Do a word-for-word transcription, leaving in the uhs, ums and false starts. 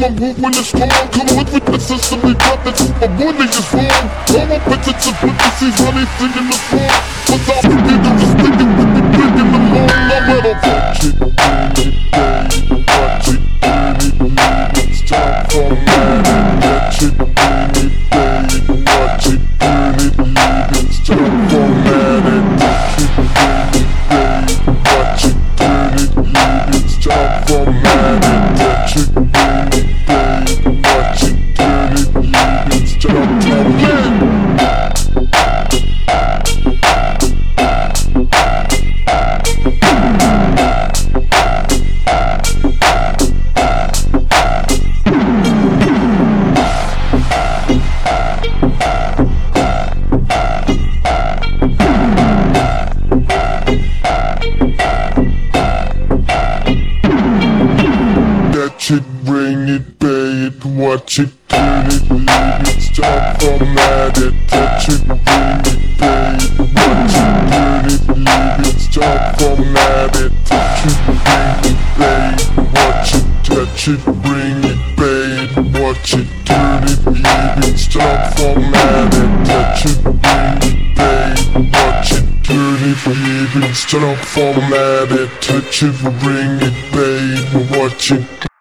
my move when it's strong. Come with the system, we got that super bully is wrong. All my bitches are pussies, honey, singing the song. Without me, they do just thinking we be digging along. I'm at a watch it, watch it, believe it's time for man. Watch it, believe it, watch it, believe it's time for man. Watch it, watch it, believe it's time for man. Watch it, believe watch it, believe it's time for man. Catch it, bring it, pay it, watch it, turn it, believe it's time for mad it. Touch it, bring it, pay it, watch it, turn it, believe it's time for mad it. Touch it, bring it, pay it, watch it, touch it, bring it, pay it, watch it, turn it, believe it's time for mad it. Touch it, bring it, pay it, watch it, turn it, believe it's time for mad it. Touch it, bring it, pay it, watch it.